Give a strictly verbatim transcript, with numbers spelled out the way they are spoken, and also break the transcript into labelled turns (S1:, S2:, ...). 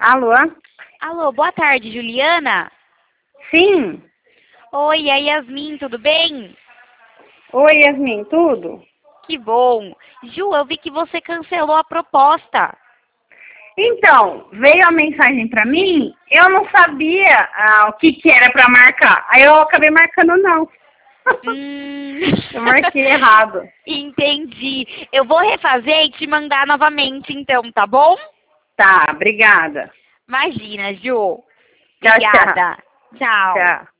S1: Alô?
S2: Alô, boa tarde, Juliana?
S1: Sim.
S2: Oi, é Yasmin, tudo bem?
S1: Oi, Yasmin, tudo?
S2: Que bom. Ju, eu vi que você cancelou a proposta.
S1: Então, veio a mensagem pra mim, eu não sabia ah, o que, que era pra marcar. Aí eu acabei marcando não.
S2: Hum...
S1: Eu marquei errado.
S2: Entendi. Eu vou refazer e te mandar novamente, então, tá bom?
S1: Tá, obrigada.
S2: Imagina, Ju.
S1: Tchau, tchau.
S2: Obrigada. Tchau.
S1: Tchau.